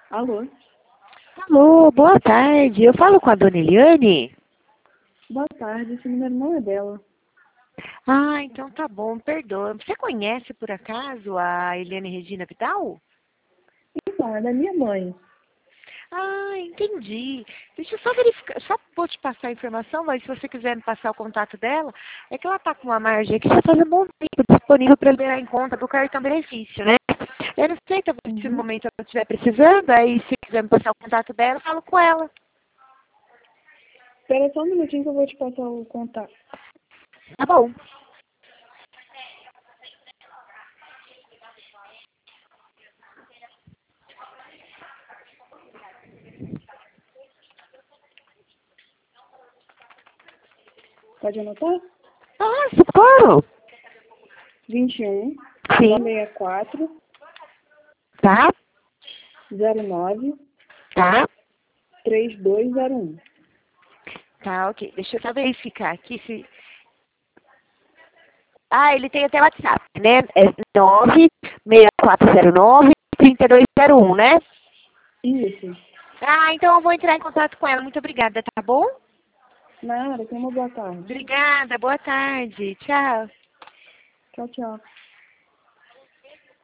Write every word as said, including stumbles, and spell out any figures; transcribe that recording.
Alô? Alô, boa tarde. Eu falo com a dona Eliane? Boa tarde, esse número não é dela. Ah, então tá bom, perdoa. Você conhece, por acaso, a Eliane Regina Vidal? Então, é da minha mãe. Ah, entendi. Deixa eu só verificar, só vou te passar a informação, mas se você quiser me passar o contato dela, é que ela tá com uma margem aqui já faz um bom tempo disponível para liberar em conta do cartão benefício, né? Eu não sei, talvez se no Uhum. momento ela estiver precisando, aí se quiser me passar o contato dela, eu falo com ela. Espera só um minutinho que eu vou te passar o contato. Tá bom. Pode anotar? Ah, claro. vinte e um, Sim. nove seis quatro, Tá, zero nove, tá. três dois zero um. Tá, ok. Deixa eu só verificar aqui se... Ah, ele tem até WhatsApp, né? É nove seis quatro zero nove, três dois zero um, né? Isso. Ah, então eu vou entrar em contato com ela. Muito obrigada, tá bom? Nada, tenha uma boa tarde. Obrigada, boa tarde. Tchau. Tchau, tchau.